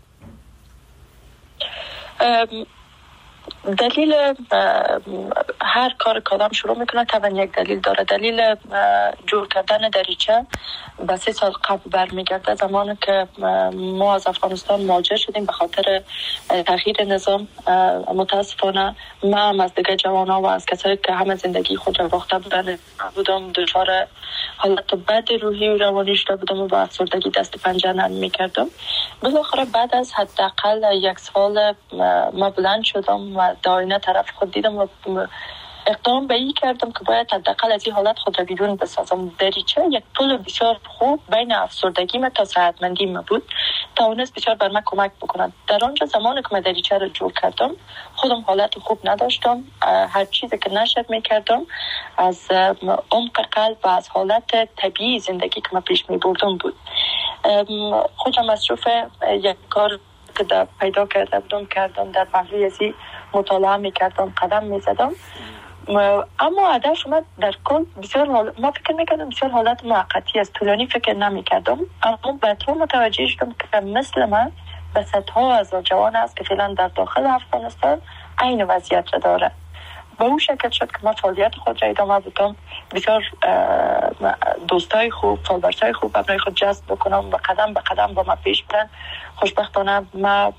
دلیل هر کار که آدم شروع میکنه طبعا یک دلیل داره. دلیل جور کردن دریچه به سه سال قبل برمیگرده، زمانی که ما از افغانستان مهاجر شدیم به خاطر تغییر نظام. متاسفانه ما هم از دیگه جوانا و از کسایی که همه زندگی خود را باخته بودن بودم دچار حالت بد روحی و روانی شده بودم و با افسردگی دست پنجه نرم میکردم. بالاخره بعد از حداقل یک سال ما بلند شدم و داینه طرف خود دیدم و اقدام به این کردم که باید حداقل از این حالت خود را بیرون بسازم. دریچه یک پل بسیار خوب بین افسردگی من تا صحتمندی من بود، توانست بسیار بر من کمک بکنند. در آنجا زمانی که من دریچه را جور کردم خودم حالت خوب نداشتم، هر چیزی که نشر میکردم از عمق قلب و از حالت طبیعی زندگی که من پیش میبردم بود. خودم مصروف یک کار که پیدا کرده بودم کردم، در پهلوی ازی مطالعه میکردم، قدم میزدم، اما هدف من در کل بسیار حال... ما فکر میکردم بسیار حالت موقتی است، طولانی فکر نمیکردم. اما بعدها متوجه شدم که مثل من به صدها هزار جوان است که فعلا در داخل افغانستان عین وضعیت را داره. به اون شکل شد که من فعالیت خود را ادامه بدم، بسیار دوستای خوب، فالوورای خوب برای خود جذب بکنم و قدم به قدم با من پیش برن. خوشبختانه ما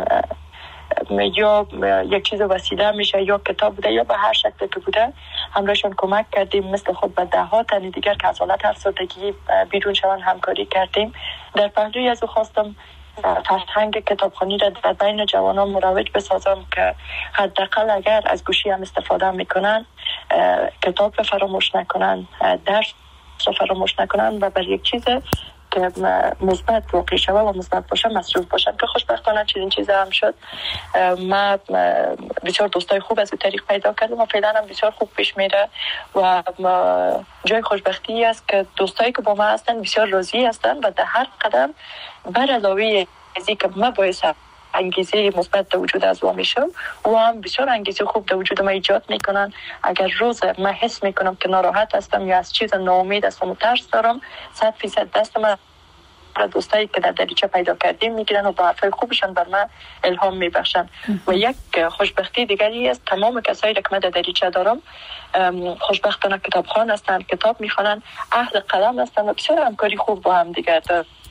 یا یک چیز وسیله میشه یا کتاب بوده یا به هر شکل که بوده همراهشون کمک کردیم. مثل خود به ده ها تن دیگر که از حالت افسردگی بیرون شوند همکاری کردیم. در پهلوی از او خواستم فرهنگ کتابخوانی را در بین جوانان مروج بسازم که حداقل اگر از گوشی هم استفاده میکنن کتاب را فراموش نکنن، درس را فراموش نکنن و بر یک چیز که مثبت واقع شوه و مثبت باشه مصروف باشن. که خوشبختانه چنین چیزی هم شد. ما بسیار دوستای خوب از این طریق پیدا کردم و فعلا هم بسیار خوب پیش میره و جای خوشبختی است که دوستایی که با ما هستن بسیار راضی هستن و در هر قدم بر علاوه ازی که ما باعث انگیزه مثبت در وجود از ما میشم و هم بسیار انگیزه خوب در وجود ما ایجاد میکنن. اگر روز ما حس میکنم که ناراحت هستم یا از چیز ناامید هستم و ترس دارم، صد فیصد دست من دوستایی که در دریچه پیدا کردیم میگیرن و با حرفای خوبشان بر من الهام میبخشن. و یک خوشبختی دیگری است، تمام کسایی که من در دریچه دارم خوشبختانه کتابخوان هستند، کتاب میخوانن، اهل قلم هستند و بسیار همکاری خوب با هم دیگر دارن.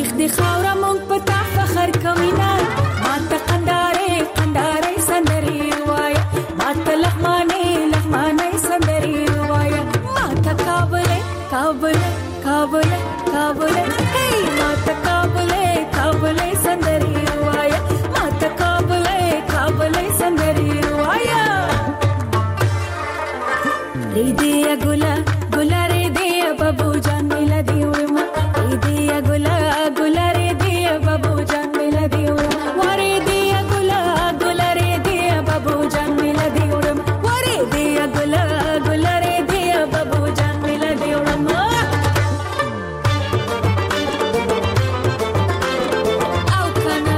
ریخ دی خاورا مونږ په تا فخر کوینا ما ته قندارې قندارې سندري وایا ما ته لغمانې لغمانې سندري وایا ما ته کابل کابل کابل کابل هی ما ته کابل کابل سندري وایا ما ته کابل کابل سندري وایا ری دیا ګلا ګلا ری دیا بابو جان ملا دیوما ری دیا ګلا ګلا ری دیا بابو جان ملا دیوما وری دیا ګلا ګلا ری دیا بابو جان ملا دیوما وری دیا ګلا ګلا ری دیا بابو جان ملا دیوما او کنا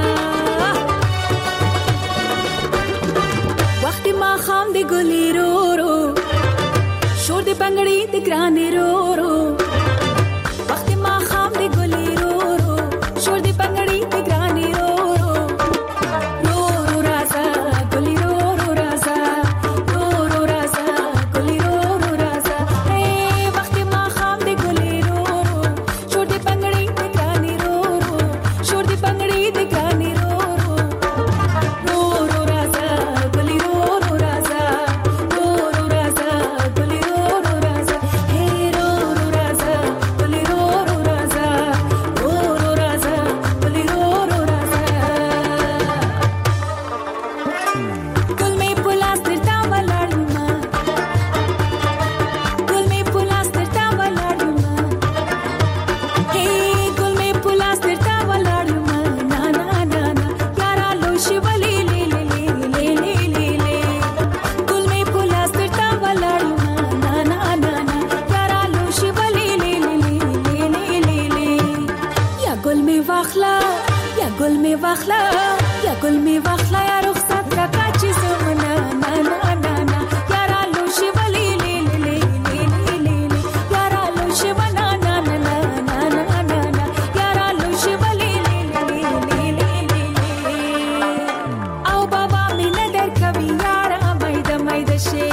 وخت ما خام دی ګلی رو رو شور دی بنگړی دی ګرانی رو رو وخت ما خام دی ګلی رو رو شور دی بنگړی دی ګرانی رو رو رو رو رازا ګلی رو رو رازا رو رو رازا ګلی رو رو رازا اے وخت ما خام دی ګلی رو رو شور دی بنگړی دی ګرانی رو رو شور دی بنگړی دی ګرانی رو رو رو رو رازا ګلی رو رو رازا رو رو رازا ګلی رو رو رازا اے رو رو رازا ګلی رو رو رازا رو رو رازا ګلی رو رو رازا ګل می پلاس درتا ولاړما ګل می پلاس درتا ولاړما هی ګل می پلاس درتا ولاړما نا نا نا نا یارا لوشي ولی لی لی لی لی لی لی لی ګل می پلاس درتا ولاړما نا نا نا نا یارا لوشي ولی لی لی لی لی لی لی لی یا ګل می واخلا یا ګل می واخلا یا ګل می واخلا یا رخصت را کاچی زمنا نا نا نا نا یارا لوشي ولی لی لی لی لی لی لی لی یارا لوشي ونا نا نا نا نا نا نا نا یارا لوشي ولی لی لی لی لی لی لی او بابا می ندر کوي یارا مید مید شي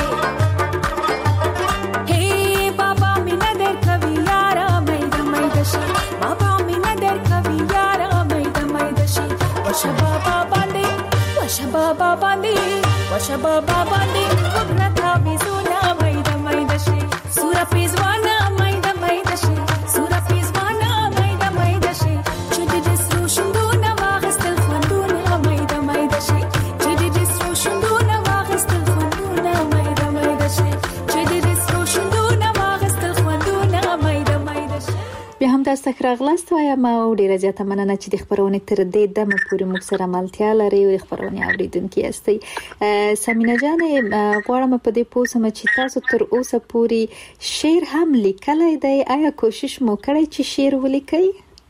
هی بابا می ندر کوي یارا مید مید شي بابا می ندر کوي یارا مید مید شي وشه بابا باندې وشه بابا باندې وشه بابا باندې وګرتا بيزونا مید مید شي سورا پیزوانا مید مید شي سورا پیزوانا مید مید شي چې دې سرو شندونه واغستل خوندونه مید مید شي چې دې سرو شندونه واغستل خوندونه مید مید شي چې دې سرو شندونه واغستل خوندونه مید مید شي بیا هم تاسو ته راغلاست وایم او ډیره زیاته مننه چې د خبرونې تر دې دمه پورې موږ سره ملتیا لري او خبرونه اوریدونکي یاستئ. سمینا جان غواړم په دې پوسم چې تاسو تر اوسه پورې شعر هم لیکلی دی، آیا کوشش مو کړی چې شعر ولیکئ؟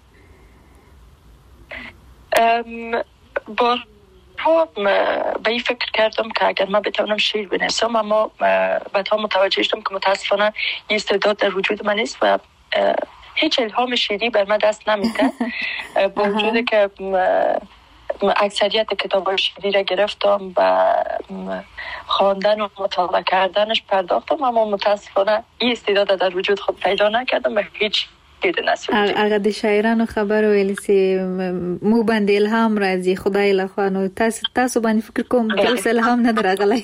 بار ها به این فکر کردم که اگر من بتوانم شعر بنویسم، اما بعدها متوجه شدم که متاسفانه این استعداد در وجود من نیست و هیچ الهام شعری بر من دست نمیده. با وجود که اکثریت کتاب‌های شعری را گرفتم و خواندن و مطالعه کردنش پرداختم، اما متاسفانه این استعداد در وجود خود پیدا نکردم و هیچ هغه د شاعرانو خبر ویل سي مو باندې الهام راځي خدای له خوا، نو تاسو تاسو باندې فکر کوم چې الهام نه درغلی.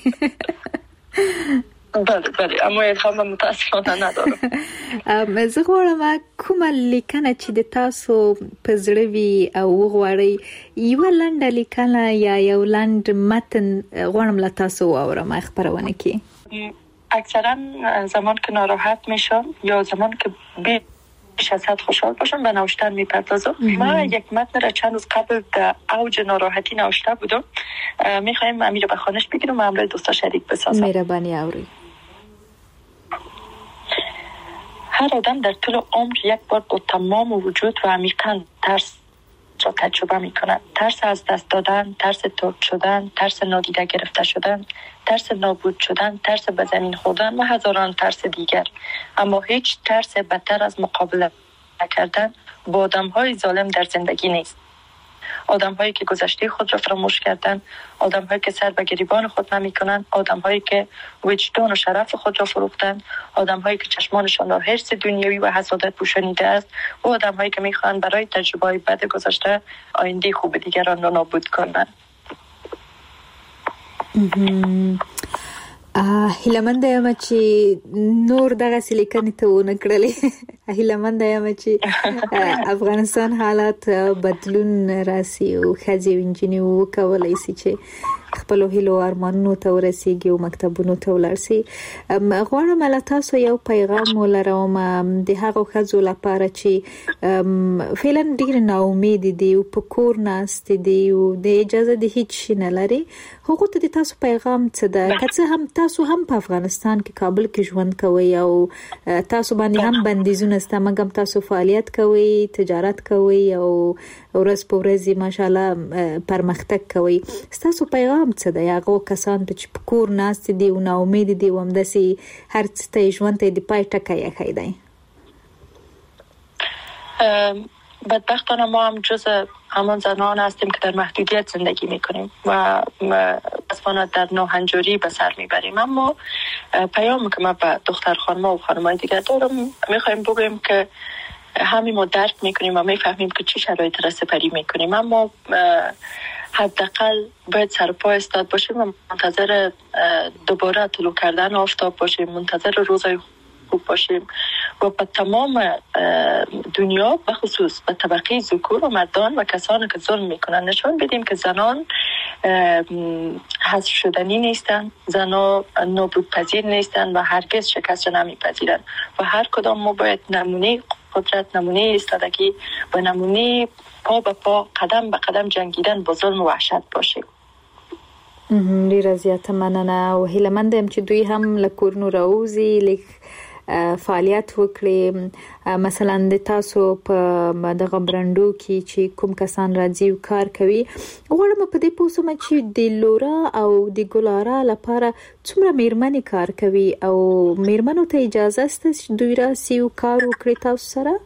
بله بله اما الهام متاسفانه ندارم. زه غواړم کومه لیکنه چې د تاسو په زړه وي او غواړئ یوه لنډه لیکنه یا یو لنډ متن غواړم له تاسو واورم خبرونه کې. اکثرا زمان که ناراحت میشم یا زمان که بی بیش از حد خوشحال باشم به نوشتن میپردازم. من یک متن را چند روز قبل در اوج ناراحتی نوشته بودم، میخوایم امیر به خانش بگیرم و همراه دوستا شریک بسازم. مهربانی اوری. هر آدم در طول عمر یک بار با تمام وجود و عمیقاً ترس را تجربه میکند. ترس از دست دادن، ترس ترک شدن، ترس نادیده گرفته شدن، ترس نابود شدن، ترس به زمین خوردن و هزاران ترس دیگر. اما هیچ ترس بدتر از مقابله کردن با آدم‌های ظالم در زندگی نیست. آدم هایی که گذشته خود را فراموش کردن، آدم هایی که سر به گریبان خود نمی کنند، آدم هایی که وجدان و شرف خود را فروختند، آدم هایی که چشمانشان را حرص دنیوی و حسادت پوشانیده است، و آدم هایی که می خواهند برای تجربه بد گذشته آینده خوب دیگران را نابود کنند. هیلمند یم چې نور دغه سلیکنې ته ونه کړلې. هیلمند یم چې افغانستان حالات بدلون راسي او ښځې او نجونې وکولای شي چې خپل هیلو ارمانونو ته ورسیږي او مکتبونو ته ولاړ شي. غواړم له تاسو یو پیغام ولرم د هغو ښځو لپاره چې فعلا ډېر ناامید دي او په کور ناست دي او د اجازه د هیڅ شي نه لري. هغو ته د تاسو پیغام څه ده؟ که څه هم تاسو هم په افغانستان کې کابل کې ژوند کوئ او تاسو باندې هم بندیزونه شته، مګر تاسو فعالیت کوئ، تجارت کوئ او ورځ په ورځ ماشاءالله پرمختګ کوئ. تاسو پیغام څه دی هغو کسانو ته چې په کور ناست دي او ناامید دي او همداسې هر څه ته ژوند ته د پای ټکی ایښی دی؟ بدبختانه ما هم جز همان زنان هستیم که در محدودیت زندگی میکنیم و متاسفانه در ناهنجاری به سر میبریم. اما پیامی که ما به دختر خانم‌ها و خانم‌های دیگر دارم میخوایم بگویم که همین ما درک میکنیم و میفهمیم که چی شرایط را سپری میکنیم، اما حداقل باید سر پا استاد باشیم و منتظر دوباره طلوع کردن آفتاب باشیم، منتظر روزای خوب باشیم و به تمام دنیا به خصوص به طبقه ذکور و مردان و کسانی که ظلم میکنن نشان بدیم که زنان حذف شدنی نیستن، زنان نابودپذیر نیستن و هرگز شکست نمیپذیرن و هر کدام ما باید نمونه قدرت، نمونه ایستادگی و نمونه پا به پا قدم به قدم جنگیدن با ظلم و وحشت باشیم. ډیره زیاته مننه او هیله مند یم چې دوی هم له کورونو راوځي، لیک فعالیت وکړي. مثلا د تاسو په دغه برندو کې چې کوم کسان راځي او کار کوي، غواړم په دې پوه شم چې د لورا او د ګلارا لپاره څومره میرمنې کار کوي او میرمنو ته اجازه شته چې دوی راسي او کار وکړي تاسو سره؟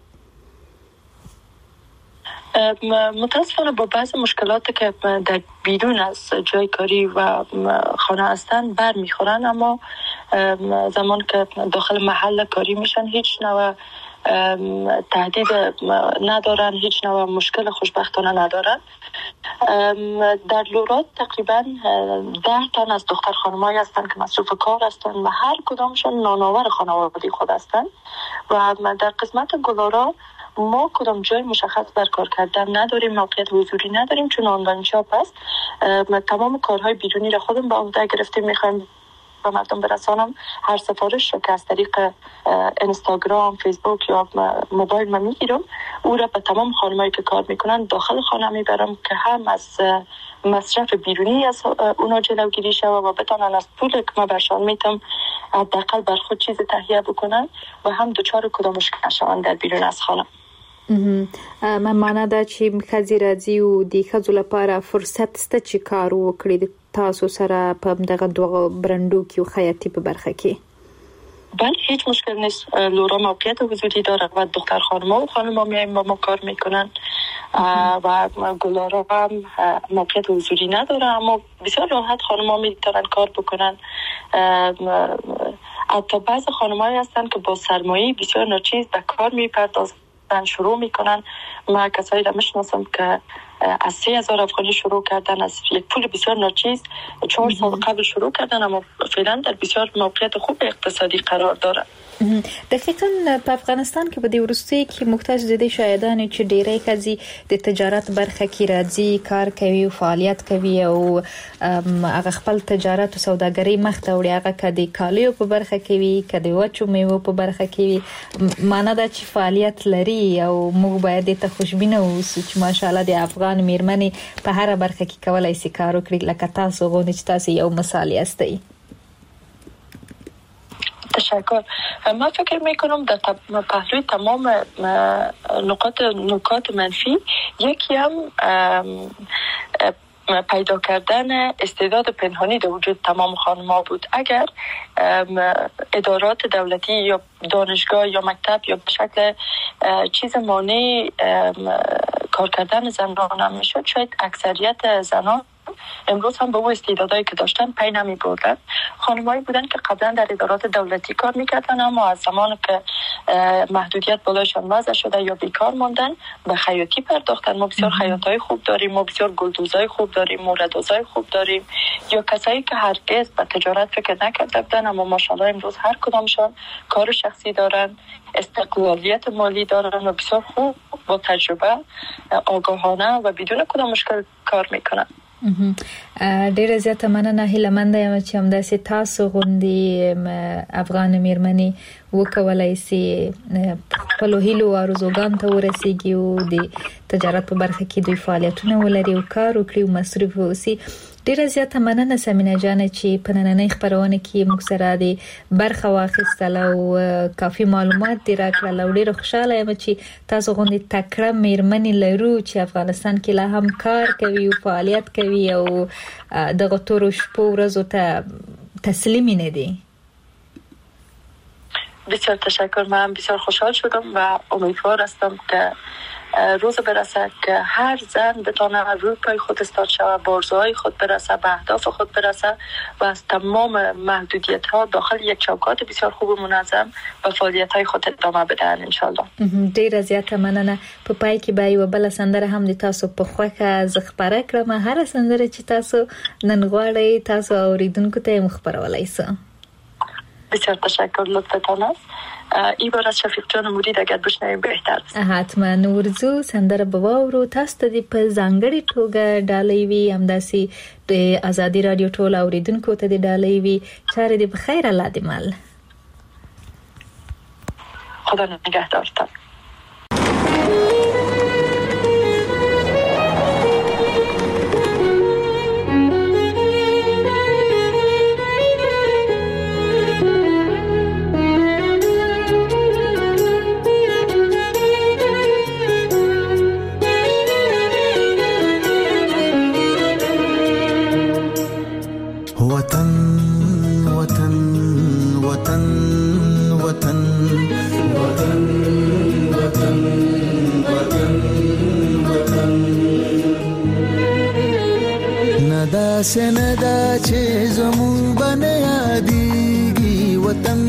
متاسفانه با بعض مشکلاتی که در بیرون از جای کاری و خانه هستند بر میخورن، اما زمان که داخل محل کاری میشن هیچ نوع تهدید ندارن، هیچ نوع مشکل خوشبختانه ندارن. در لورا تقریبا ده تن از دختر خانمایی هستند که مصروف کار هستند و هر کدامشون نانآور خانواده خود هستند و در قسمت گلارا ما کدام جای مشخص بر کار کردن نداریم، موقعیت حضوری نداریم چون آنلاین شاپ است. تمام کارهای بیرونی را خودم به عهده گرفتیم، میخوایم و مردم برسانم. هر سفارش که از طریق اینستاگرام، فیسبوک یا موبایل من میگیرم او را به تمام خانمایی که کار میکنن داخل خانه میبرم که هم از مصرف بیرونی از اونا جلوگیری شود و بتانن از پول که ما برشان میتم حداقل بر خود چیز تهیه بکنن و هم دچار کدام مشکل نشوند در بیرون از خانه. من معنا دا چې ښځې راځي او د ښځو لپاره فرصت شته چې کار وکړي د تاسو سره په دغه دوه برندو کې او خیاطي په برخه کې؟ بله هیچ مشکل نیست. لورا موقعیت حضوری داره و دختر خانم‌ها و خانم‌ها میایم با ما کار میکنن و گلارا هم موقعیت حضوری نداره، اما بسیار راحت خانم‌ها میتونن کار بکنن. حتی بعض خانم‌هایی هستن که با سرمایه بسیار ناچیز به کار میپردازن، شروع میکنن. ما کسایی را میشناسم که از سه هزار افغانی شروع کردن، از یک پول بسیار ناچیز چهار سال قبل شروع کردن، اما فعلا در بسیار موقعیت خوب اقتصادی قرار داره. دقیقاً په افغانستان کې په دې وروستي کې محتاج دي شایدان چې ډېری ښځې د تجارت برخه کې راځي، کار کوي او فعالیت کوي او هغه خپل تجارت او سوداګري مخ ته وړي، هغه کدي کالیو په برخه کې وي، کدي وچو میوه په برخه کې وي. معنا دا چې فعالیت لري او موږ باید ته خوشبینه اوسو چې ماشاءالله د افغان میرمنې په هر برخه کې کولای شي کار وکړي، لکه تاسو غوښتنه چې تاسو یو مثال یاستئ. تشکر. من فکر میکنم در پهلوی تمام نقاط نکات منفی یکی هم پیدا کردن استعداد پنهانی در وجود تمام خانم‌ها بود. اگر ادارات دولتی یا دانشگاه یا مکتب یا به شکل چیز مانع کار کردن زنان هم میشد، شاید اکثریت زنان امروز هم به اون استعدادایی که داشتن پی نمی بردن. خانمایی بودن که قبلا در ادارات دولتی کار میکردن، اما از زمان که محدودیت بالایشان وضع شده یا بیکار ماندن به خیاطی پرداختن. ما بسیار خیاطای خوب داریم، ما بسیار گلدوزای خوب داریم، موردوزای خوب داریم، یا کسایی که هرگز به تجارت فکر نکرده بودن اما ماشاءالله امروز هر کدامشان کار شخصی دارن، استقلالیت مالی دارن و بسیار خوب با تجربه آگاهانه و بدون کدام مشکل کار میکنن. ډیره زیاته مننه. هیله مند یم چې همداسې تاسو غوندې افغان میرمنې وکولای سي خپلو هیلو او آرزوګانو ته ورسیږي او د تجارت په برخه کې دوی فعالیتونه ولري او کار وکړي او مصروف اوسي. ډیره زیاته مننه سمینه جان چې په نننۍ خبرونه کې موږ سره د برخه واخیستل او کافي معلومات دې راکړل. او ډیره خوشاله یم چې تاسو غوندې تکړه میرمنې لرو چې افغانستان کې لا هم کار کوي او فعالیت کوي او دغه تورو شپو ورځو ته تسلیم نه دي. بسیار تشکر. من بسیار خوشحال شدم و امیدوار هستم که روز برسه که هر زن بتونه روی پای خود استاد شود، به آرزوهای خود برسه، به اهداف خود برسه و از تمام محدودیت ها داخل یک چوکات بسیار خوب و منظم به فعالیت های خود ادامه بدهن ان شاء الله. ډیره زیاته مننه. په پای کې به یو بل سندره هم د تاسو په خوښه ز خبره کړم. هر سندره چې تاسو نن غواړئ تاسو اوریدونکو ته مخبرولای سئ. بسیار تشکر، لطفتان است. ای بار از شفیق جان مرید اگر بشنویم بهتر است. حتما نورزو سندره به واورو. تاسو ته د په ځانګړي توګه ډالۍ وي، همداسې د ازادي رادیو ټول اوریدونکو ته د ډالۍ وي. چاره دې په خیر، الله دې مل. خدا نگهدارتان. سندا چې زمون بنه یادېږي وطن،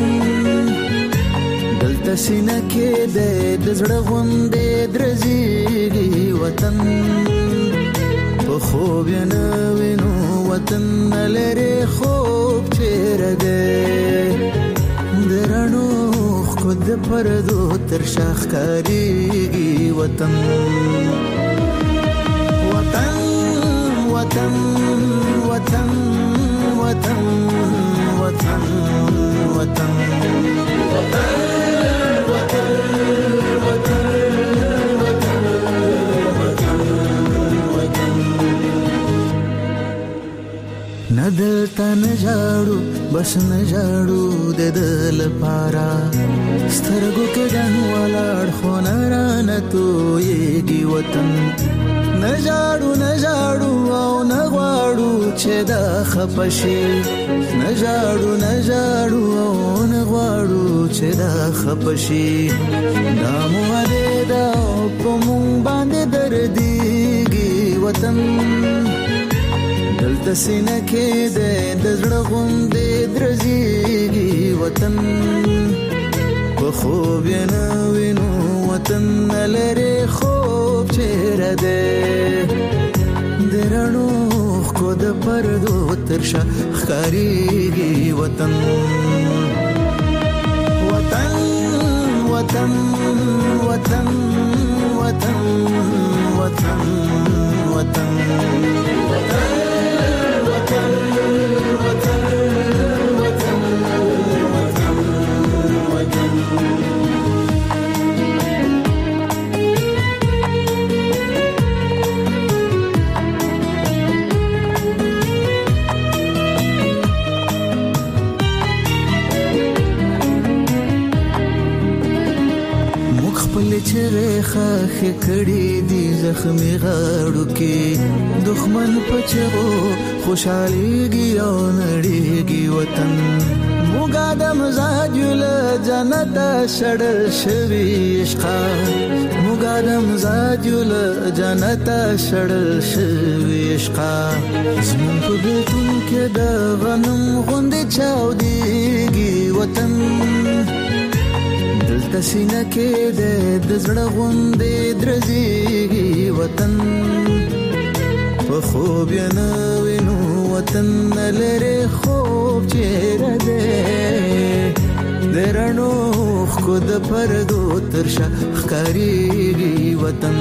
دلته سینه کې د زړه غوندې درزېږي وطن. په خوب یې نه وینو وطن نه لرې خوب چېرې دی، د رڼو ښکو د پردو تر شا ښکارېږي وطن. وطن وطن وطن وطن وطن وطن ندلتا نجاړو بس نجاړو د دل پارا سترګو کې ډن ولاړ خو نارانه تویږي وطن. نجاړو نجاړو او نغواړو چې دا خپشي، نجاړو نجاړو او نغواړو چې دا خپشي. دا مو دې دا په مونږ باندې درديږي وطن، دلته سینه کې د زړه غوندې درزېږي وطن. په خوب یې نه وینو وطن نه لرې خوب چېرې دی، د رڼو ښکو د پردو تر شا ښکارېږي وطن. وطن وطن وطن وطن وطن وطن چرې خاخ کړي دي زخمی غاړو کې دښمن پچو خوشاليږي او نړيږي وطن موږ د مزاج له جنت شړل شوی عشق موږ د مزاج له جنت شړل شوی عشق زمون په بیتون کې د غنم غوندې چاوديږي وطن دلته سینه کې د زړه غوندې درځيږي وطن په خوب یې نه وینو وطن لري خوب چیرې ده درنو خود پردو ترشا خکاریږي وطن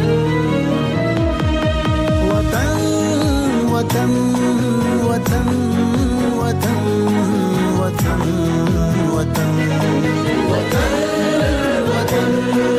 وطن وطن وطن وطن وطن وطن وطن وطن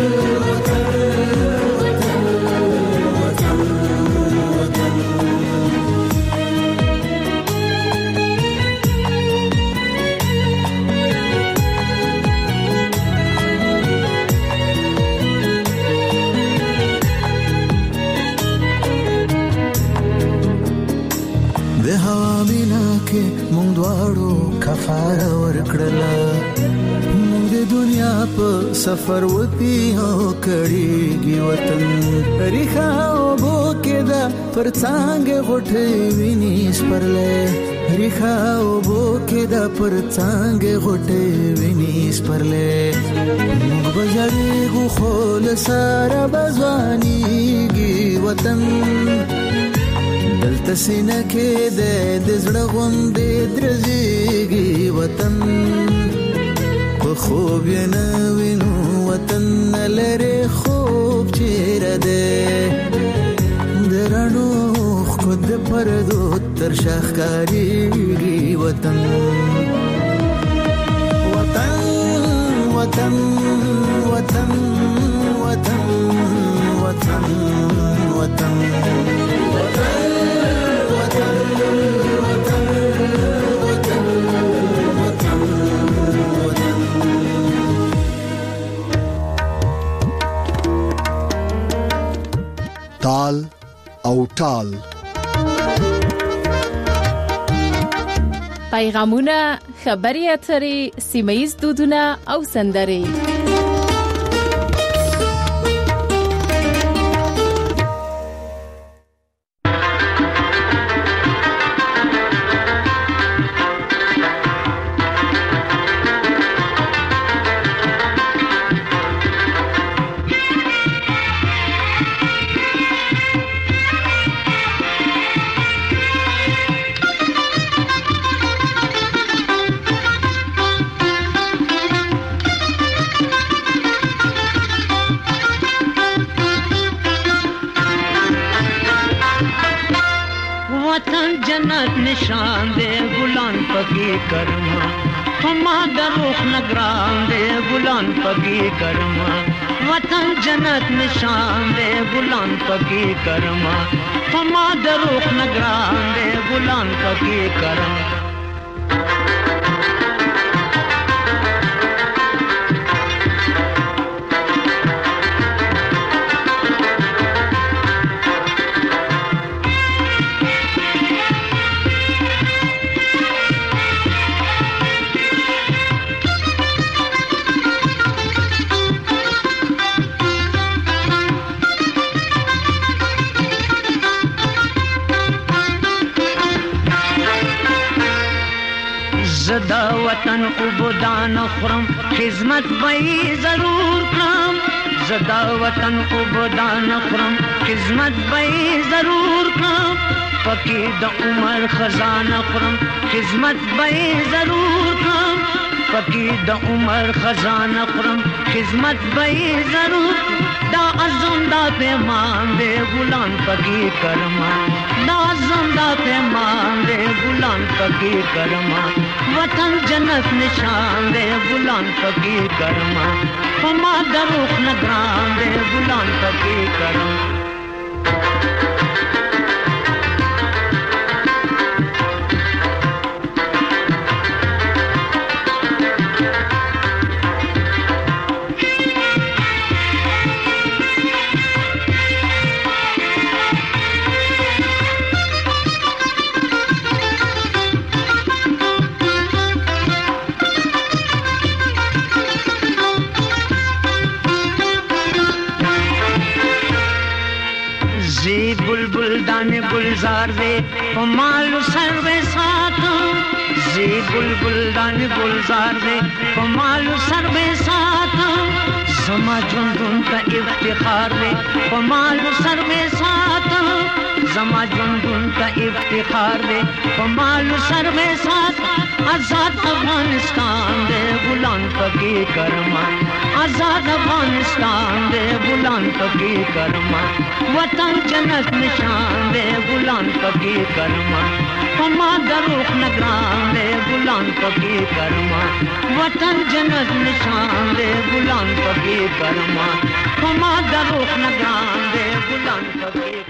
مونږ دواړو کفاره ورکړله مونږ د دنیا په سفر وتی هو کړيږي وطن ریخه او بو کې دا پر څنګه غټي ویني سپرلې ریخه او بو کې دا پر څنګه غټي ویني سپرلې مونږ بجړې غو خول سره بزوانيږي وطن دلته سینه کې د زړه غوندې درځيږي وطن په خوب یې نه وینو وطن لري خوب چیرې ده درنو خود پردو تر شاخکاریږي وطن وطن وطن وطن وطن وطن وطن تال او ټال پیغامونه خبري اترې سیمه‌یز دودونه او سندرې निशान दे गुलान पगी कर्मा फमा दरुख नगरान दे गुलान पगी कर्मा वतन जन्नत निशान दे गुलान पगी कर्मा फमा दरुख नगरान दे गुलान पगी कर्मा زدا وطن عبودان خرم خدمت بئی ضرور کرم زدا وطن عبودان خرم خدمت بئی ضرور کرم پکی د عمر خزانه خرم خدمت بئی ضرور کرم پکی د عمر خزانه خرم خدمت بئی ضرور دا عزم دا پیمان دے غلام پکی کرما دا عزم دا پیمان دے غلام پکی کرما وطن جنت نشان دے غلام پکی کرما ہما دروخ نگران دے غلام پکی کرما जी बुलबुल दाने गुलजार दे कमाल सर्वे साथ जी बुलबुल दाने गुलजार दे कमाल सर्वे साथ समा जुंदुन का इफ्तिखार दे कमाल सर्वे साथ समा जुंदुन का इफ्तिखार दे कमाल सर्वे साथ आजाद अफगानिस्तान दे गुलाम पकी करमा आजाद अफगानिस्तान दे गुलाम पकी करमा वतन जन्नत निशान दे गुलाम पकी करमा कमा दरुख नगरान दे गुलाम पकी करमा वतन जन्नत निशान दे गुलाम पकी करमा कमा दरुख नगरान दे गुलाम पकी